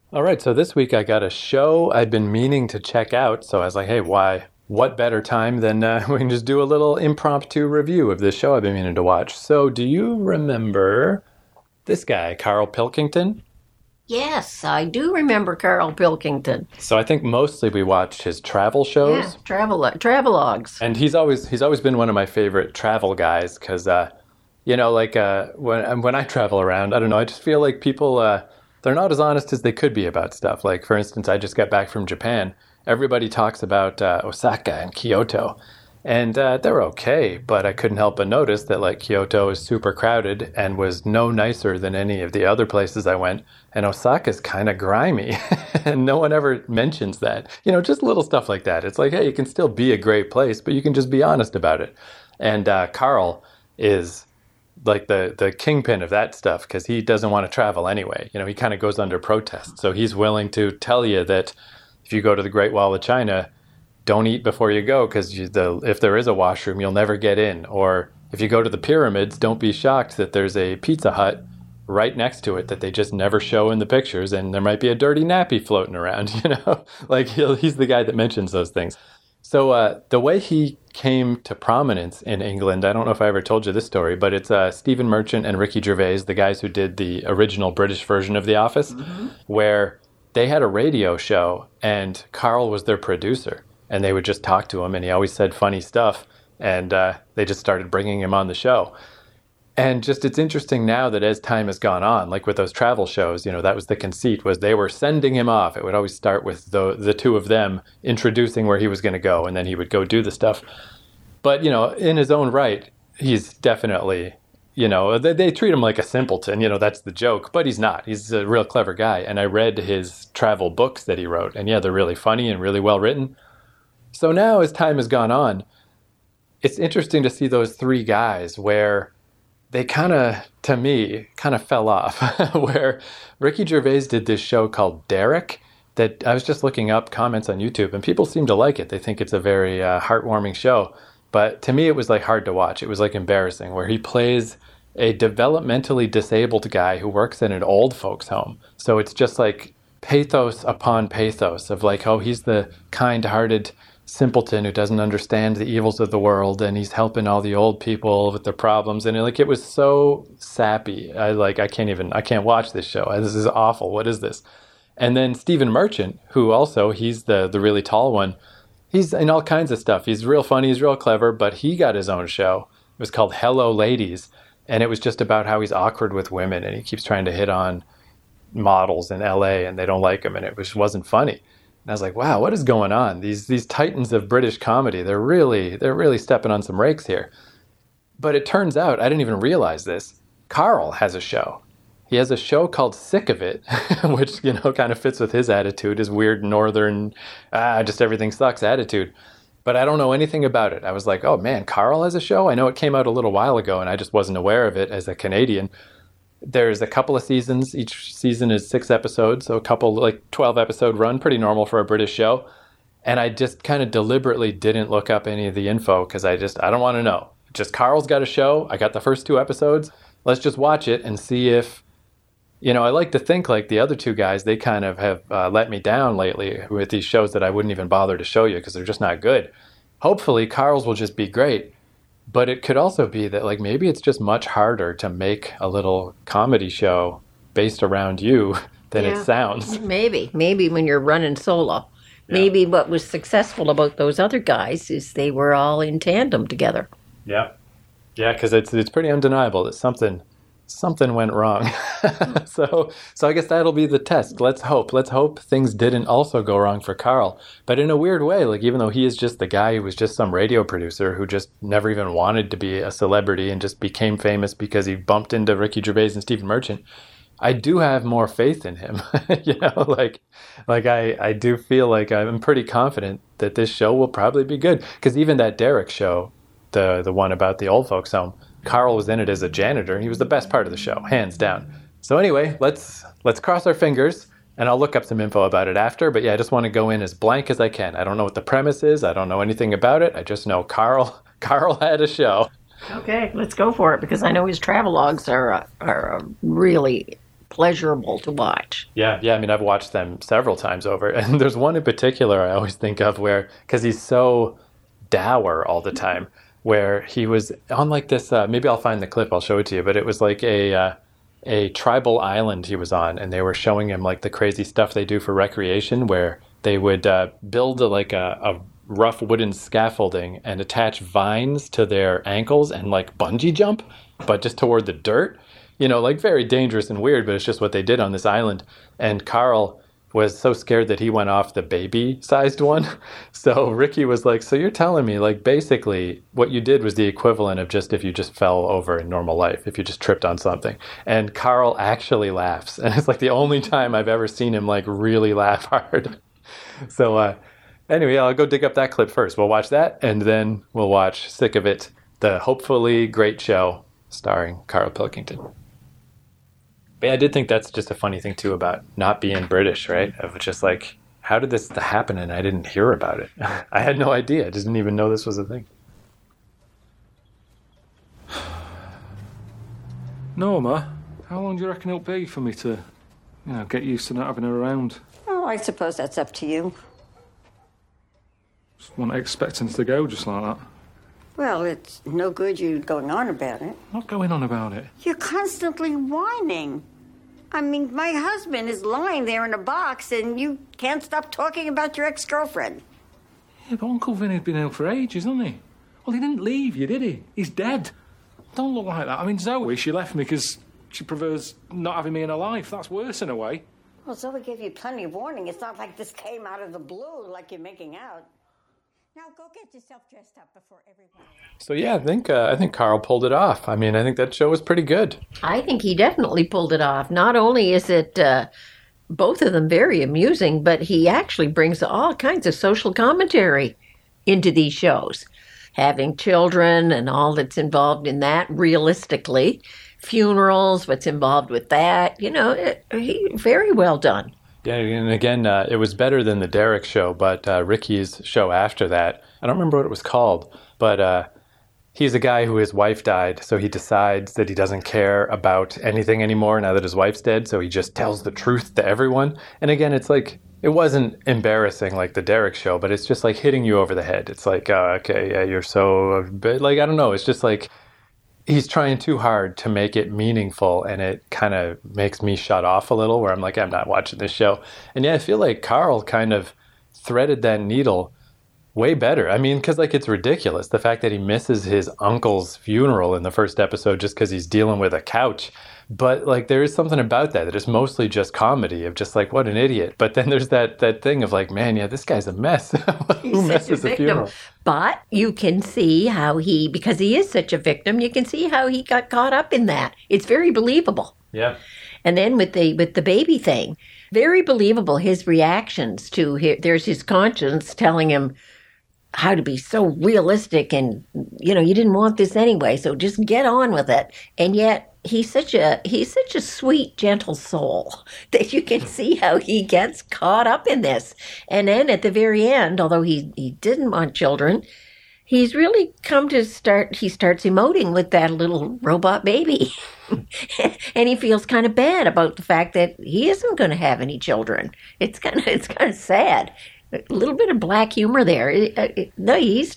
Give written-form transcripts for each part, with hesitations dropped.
All right, so this week I got a show I'd been meaning to check out. So I was like, hey, why? What better time than we can just do a little impromptu review of this show I've been meaning to watch. So, do you remember this guy, Carl Pilkington? Yes, I do remember Carl Pilkington. So I think mostly we watched his travel Yeah, shows, travelogues. and he's always been one of my favorite travel guys because when I travel around, I don't know, I just feel like people they're not as honest as they could be about stuff. Like for instance, I just got back from Japan. Everybody talks about Osaka and Kyoto, and they're okay, but I couldn't help but notice that like Kyoto is super crowded and was no nicer than any of the other places I went. And Osaka's kind of grimy, and no one ever mentions that. Just little stuff like that. It's like, hey, it can still be a great place, but you can just be honest about it. And Carl is like the kingpin of that stuff because he doesn't want to travel anyway. He kind of goes under protest, so he's willing to tell you that if you go to the Great Wall of China, don't eat before you go because if there is a washroom, you'll never get in. Or if you go to the pyramids, don't be shocked that there's a Pizza Hut right next to it that they just never show in the pictures, and there might be a dirty nappy floating around. Like he's the guy that mentions those things. So the way he came to prominence in England, I don't know if I ever told you this story, but it's Stephen Merchant and Ricky Gervais, the guys who did the original British version of The Office, where they had a radio show and Carl was their producer, and they would just talk to him, and he always said funny stuff, and they just started bringing him on the show. And just it's interesting now that as time has gone on, like with those travel shows, that was the conceit, was they were sending him off. It would always start with the two of them introducing where he was going to go, and then he would go do the stuff. But, in his own right, he's definitely, they treat him like a simpleton, that's the joke, but he's not. He's a real clever guy. And I read his travel books that he wrote, and yeah, they're really funny and really well written. So now as time has gone on, it's interesting to see those three guys where they to me, fell off. Where Ricky Gervais did this show called Derek that I was just looking up comments on YouTube, and people seem to like it. They think it's a very heartwarming show. But to me, it was like hard to watch. It was like embarrassing, where he plays a developmentally disabled guy who works in an old folks home. So it's just like pathos upon pathos of like, oh, he's the kind-hearted simpleton who doesn't understand the evils of the world, and he's helping all the old people with their problems, and it was so sappy. I can't watch this show. This is awful. What is this? And then Stephen Merchant, who also he's the really tall one. He's in all kinds of stuff. He's real funny. He's real clever. But he got his own show. It was called Hello Ladies, and it was just about how he's awkward with women, and he keeps trying to hit on models in L.A. and they don't like him, and wasn't funny. And I was like, wow, what is going on? These titans of British comedy, they're really stepping on some rakes here. But it turns out, I didn't even realize this, Carl has a show. He has a show called Sick of It, which, kind of fits with his attitude, his weird northern, just everything sucks attitude. But I don't know anything about it. I was like, oh man, Carl has a show? I know it came out a little while ago and I just wasn't aware of it as a Canadian. There's a couple of seasons. Each season is 6 episodes, so a couple, like 12 episode run, pretty normal for a British show. And I just kind of deliberately didn't look up any of the info because I don't want to know. Just Carl's got a show. I got the first 2 episodes. Let's just watch it and see if, I like to think like the other 2 guys, they kind of have let me down lately with these shows that I wouldn't even bother to show you because they're just not good. Hopefully Carl's will just be great. But it could also be that like maybe it's just much harder to make a little comedy show based around you than it sounds. Maybe when you're running solo. Yeah. Maybe what was successful about those other guys is they were all in tandem together. Yeah. Yeah, because it's pretty undeniable that something went wrong. So I guess that'll be the test. Let's hope things didn't also go wrong for Carl. But in a weird way, like even though he is just the guy who was just some radio producer who just never even wanted to be a celebrity and just became famous because he bumped into Ricky Gervais and Stephen Merchant, I do have more faith in him. I do feel like I'm pretty confident that this show will probably be good. Because even that Derek show, the one about the old folks home, Carl was in it as a janitor, and he was the best part of the show, hands down. So anyway, let's cross our fingers, and I'll look up some info about it after. But yeah, I just want to go in as blank as I can. I don't know what the premise is. I don't know anything about it. I just know Carl had a show. Okay, let's go for it, because I know his travelogues are really pleasurable to watch. Yeah. I mean, I've watched them several times over. And there's one in particular I always think of where, because he's so dour all the time, where he was on like this, maybe I'll find the clip, I'll show it to you, but it was like a tribal island he was on, and they were showing him like the crazy stuff they do for recreation, where they would build a rough wooden scaffolding and attach vines to their ankles and like bungee jump, but just toward the dirt, like very dangerous and weird, but it's just what they did on this island. And Carl was so scared that he went off the baby-sized one. So Ricky was like, so you're telling me, like, basically what you did was the equivalent of just if you just fell over in normal life, if you just tripped on something. And Carl actually laughs. And it's like the only time I've ever seen him, like, really laugh hard. So anyway, I'll go dig up that clip first. We'll watch that, and then we'll watch Sick of It, the hopefully great show starring Carl Pilkington. But yeah, I did think that's just a funny thing, too, about not being British, right? Of just like, how did this happen and I didn't hear about it? I had no idea. I just didn't even know this was a thing. Norma, how long do you reckon it'll be for me to, get used to not having her around? Oh, I suppose that's up to you. Just wasn't expecting to go just like that. Well, it's no good you going on about it. Not going on about it. You're constantly whining. I mean, my husband is lying there in a box and you can't stop talking about your ex-girlfriend. Yeah, but Uncle Vinny'd been ill for ages, hasn't he? Well, he didn't leave you, did he? He's dead. Don't look like that. I mean, Zoe, she left me because she prefers not having me in her life. That's worse in a way. Well, Zoe gave you plenty of warning. It's not like this came out of the blue like you're making out. Now go get yourself dressed up before everyone. So yeah, I think Carl pulled it off. I mean, I think that show was pretty good. I think he definitely pulled it off. Not only is it both of them very amusing, but he actually brings all kinds of social commentary into these shows. Having children and all that's involved in that realistically. Funerals, what's involved with that. Very well done. Yeah, and again, it was better than the Derek show, but Ricky's show after that, I don't remember what it was called, but he's a guy who his wife died, so he decides that he doesn't care about anything anymore now that his wife's dead, so he just tells the truth to everyone. And again, it's like, it wasn't embarrassing like the Derek show, but it's just like hitting you over the head. It's like, okay, yeah, you're so, like, I don't know, it's just like, he's trying too hard to make it meaningful, and it kind of makes me shut off a little, where I'm like, I'm not watching this show. And yeah, I feel like Carl kind of threaded that needle way better. I mean, because like it's ridiculous. The fact that he misses his uncle's funeral in the first episode just because he's dealing with a couch. But like there is something about that is mostly just comedy of just like, what an idiot. But then there's that thing of like, man, yeah, this guy's a mess. Who messes a funeral? But you can see how because he is such a victim, you can see how he got caught up in that. It's very believable. Yeah. And then with the baby thing, very believable, his reactions to there's his conscience telling him how to be so realistic and, you didn't want this anyway, so just get on with it. And yet he's such a sweet, gentle soul that you can see how he gets caught up in this. And then at the very end, although he didn't want children, he's really he starts emoting with that little robot baby. And he feels kind of bad about the fact that he isn't going to have any children. It's kind of sad. A little bit of black humor there. No, he's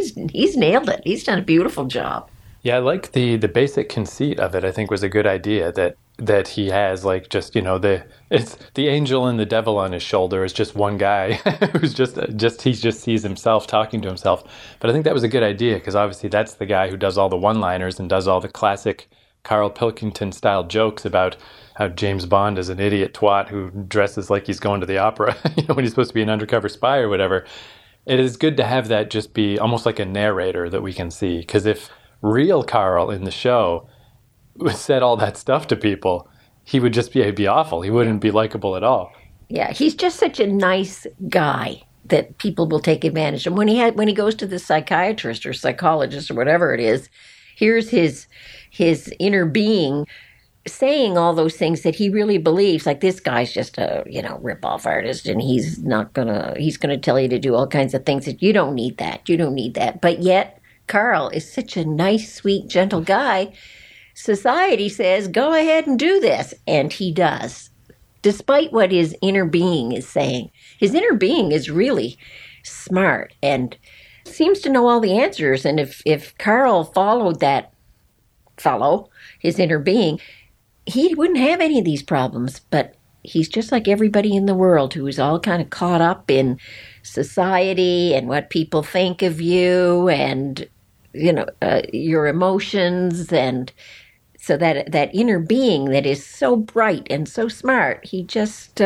nailed it. He's done a beautiful job. Yeah, I like the basic conceit of it. I think was a good idea that he has like just it's the angel and the devil on his shoulder is just one guy who's he just sees himself talking to himself. But I think that was a good idea because obviously that's the guy who does all the one-liners and does all the classic Carl Pilkington style jokes about how James Bond is an idiot twat who dresses like he's going to the opera, when he's supposed to be an undercover spy or whatever. It is good to have that just be almost like a narrator that we can see. Because if real Carl in the show said all that stuff to people, he would just be awful. He wouldn't be likable at all. Yeah, he's just such a nice guy that people will take advantage of. When he goes to the psychiatrist or psychologist or whatever it is, here's his inner being saying all those things that he really believes, like this guy's just a, rip-off artist and he's going to tell you to do all kinds of things that you don't need that. But yet Carl is such a nice, sweet, gentle guy society says, go ahead and do this. And he does, despite what his inner being is saying. His inner being is really smart and seems to know all the answers. And if Carl followed that fellow, his inner being, he wouldn't have any of these problems. But he's just like everybody in the world who is all kind of caught up in society and what people think of you and, your emotions. And so that inner being that is so bright and so smart, he just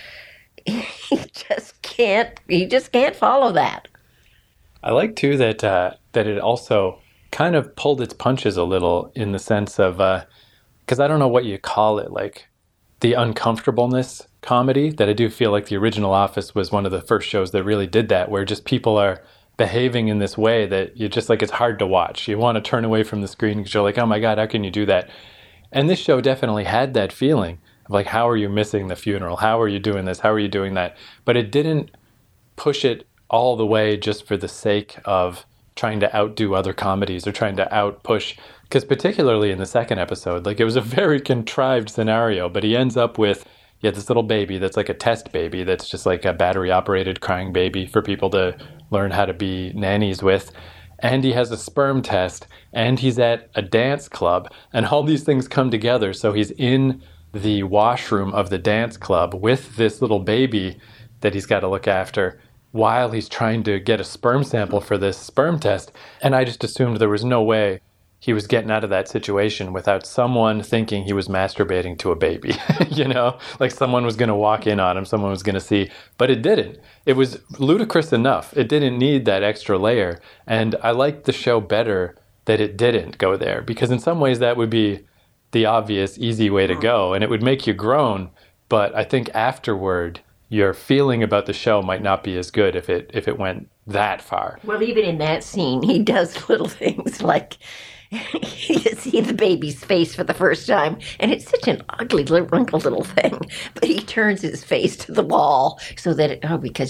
can't follow that. I like too that it also kind of pulled its punches a little in the sense of, because I don't know what you call it, like the uncomfortableness comedy, that I do feel like the original Office was one of the first shows that really did that, where just people are behaving in this way that you just like, it's hard to watch. You want to turn away from the screen because you're like, oh my God, how can you do that? And this show definitely had that feeling of like, how are you missing the funeral? How are you doing this? How are you doing that? But it didn't push it all the way just for the sake of trying to outdo other comedies or trying to outpush. Because particularly in the second episode, like it was a very contrived scenario, but he ends up with this little baby that's like a test baby that's just like a battery-operated crying baby for people to learn how to be nannies with. And he has a sperm test, and he's at a dance club, and all these things come together. So he's in the washroom of the dance club with this little baby that he's got to look after while he's trying to get a sperm sample for this sperm test. And I just assumed there was no way he was getting out of that situation without someone thinking he was masturbating to a baby, like someone was going to walk in on him, someone was going to see, but it didn't. It was ludicrous enough. It didn't need that extra layer. And I liked the show better that it didn't go there, because in some ways that would be the obvious, easy way to go, and it would make you groan. But I think afterward, your feeling about the show might not be as good if it went that far. Well, even in that scene, he does little things like you see the baby's face for the first time, and it's such an ugly, wrinkled little thing. But he turns his face to the wall so that because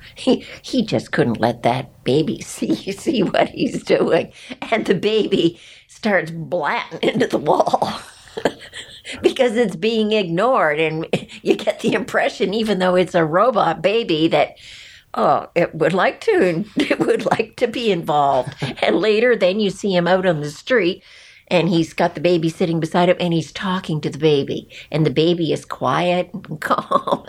he just couldn't let that baby see what he's doing, and the baby starts blatting into the wall. Because it's being ignored, and you get the impression, even though it's a robot baby, that it would like to be involved. And later, then you see him out on the street, and he's got the baby sitting beside him, and he's talking to the baby, and the baby is quiet and calm.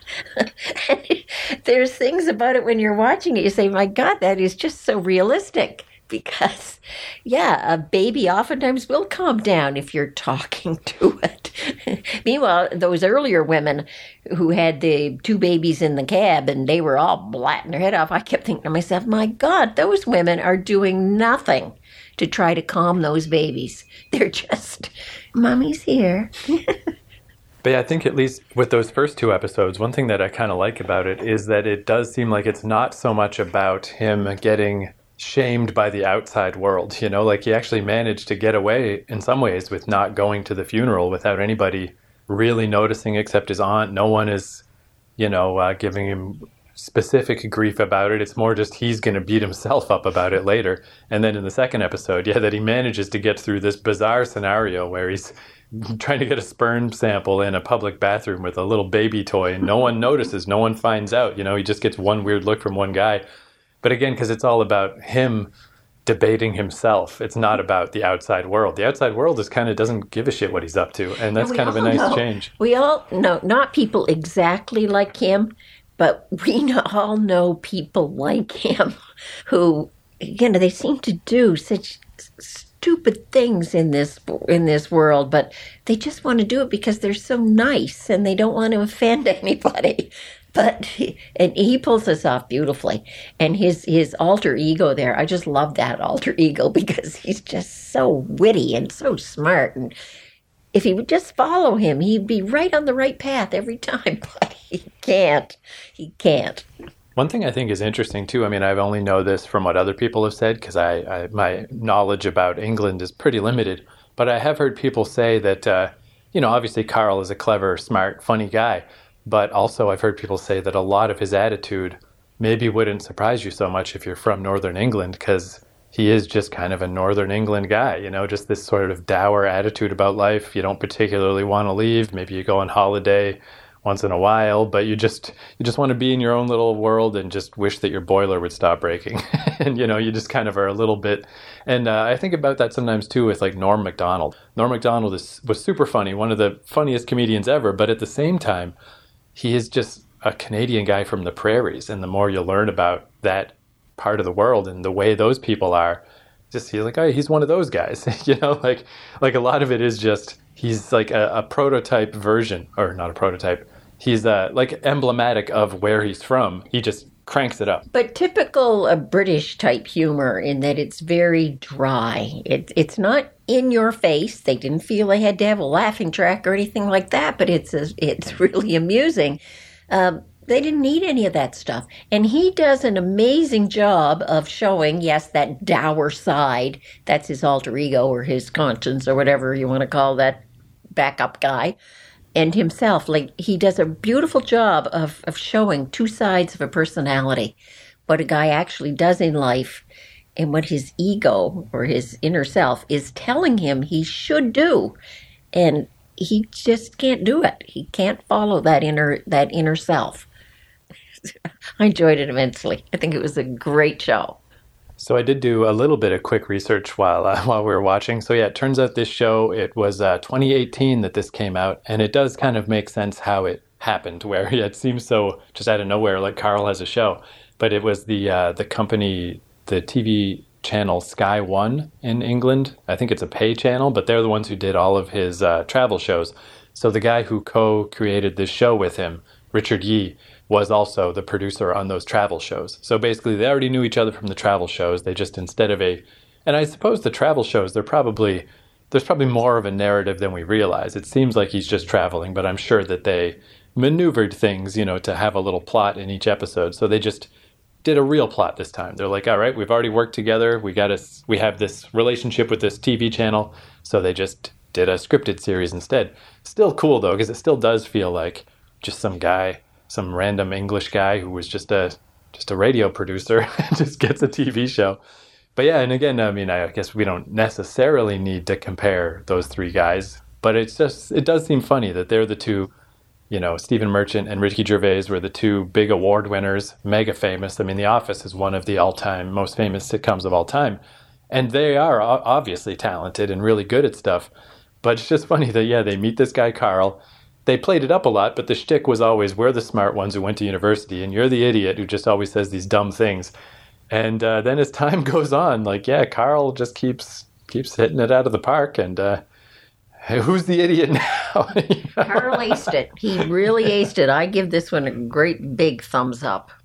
And there's things about it when you're watching it, you say, my God, that is just so realistic. Because, a baby oftentimes will calm down if you're talking to it. Meanwhile, those earlier women who had the two babies in the cab and they were all blatting their head off, I kept thinking to myself, my God, those women are doing nothing to try to calm those babies. They're just, Mommy's here. But I think at least with those first two episodes, one thing that I kind of like about it is that it does seem like it's not so much about him getting shamed by the outside world, like he actually managed to get away in some ways with not going to the funeral without anybody really noticing except his aunt. No one is, giving him specific grief about it. It's more just he's going to beat himself up about it later. And then in the second episode, that he manages to get through this bizarre scenario where he's trying to get a sperm sample in a public bathroom with a little baby toy, and no one notices, no one finds out, he just gets one weird look from one guy. But again, because it's all about him debating himself. It's not about the outside world. The outside world doesn't give a shit what he's up to. And that's kind of a nice change. We all know, not people exactly like him, but we all know people like him who, they seem to do such stupid things in this world, but they just want to do it because they're so nice and they don't want to offend anybody. But he pulls this off beautifully. And his alter ego there, I just love that alter ego because he's just so witty and so smart. And if he would just follow him, he'd be right on the right path every time. But he can't. One thing I think is interesting, too, I've only know this from what other people have said because my knowledge about England is pretty limited. But I have heard people say that, obviously Carl is a clever, smart, funny guy. But also I've heard people say that a lot of his attitude maybe wouldn't surprise you so much if you're from Northern England, because he is just kind of a Northern England guy, just this sort of dour attitude about life. You don't particularly want to leave. Maybe you go on holiday once in a while, but you just want to be in your own little world and just wish that your boiler would stop breaking. And, you just kind of are a little bit. And I think about that sometimes too with like Norm Macdonald. Norm Macdonald was super funny, one of the funniest comedians ever, but at the same time, he is just a Canadian guy from the prairies. And the more you learn about that part of the world and the way those people are, just you're like, oh, he's one of those guys. Like a lot of it is just he's like a prototype version, or not a prototype. He's like emblematic of where he's from. He just cranks it up. But typical British type humor in that it's very dry. It's not in your face. They didn't feel they had to have a laughing track or anything like that, but it's really amusing. They didn't need any of that stuff. And he does an amazing job of showing, yes, that dour side. That's his alter ego or his conscience or whatever you want to call that backup guy. And himself, like he does a beautiful job of showing two sides of a personality, what a guy actually does in life and what his ego or his inner self is telling him he should do. And he just can't do it. He can't follow that inner self. I enjoyed it immensely. I think it was a great show. So I did do a little bit of quick research while we were watching. So yeah, it turns out this show, it was 2018 that this came out, and it does kind of make sense how it happened, where it seems so just out of nowhere, like Carl has a show. But it was the company, the TV channel Sky One in England. I think it's a pay channel, but they're the ones who did all of his travel shows. So the guy who co-created this show with him, Richard Yee, was also the producer on those travel shows. So basically they already knew each other from the travel shows. They just, instead of and I suppose the travel shows, there's probably more of a narrative than we realize. It seems like he's just traveling, but I'm sure that they maneuvered things, to have a little plot in each episode. So they just did a real plot this time. They're like, all right, we've already worked together. We have this relationship with this TV channel. So they just did a scripted series instead. Still cool though, because it still does feel like just some random English guy who was just a radio producer just gets a TV show. But yeah, and again, I mean, I guess we don't necessarily need to compare those three guys, but it does seem funny that they're the two, Stephen Merchant and Ricky Gervais were the two big award winners, mega famous. I mean, The Office is one of the all-time most famous sitcoms of all time. And they are obviously talented and really good at stuff. But it's just funny that, yeah, they meet this guy, Carl. They played it up a lot, but the shtick was always, we're the smart ones who went to university, and you're the idiot who just always says these dumb things. And then as time goes on, like, yeah, Carl just keeps hitting it out of the park, and who's the idiot now? Carl aced it. He really aced it. I give this one a great big thumbs up.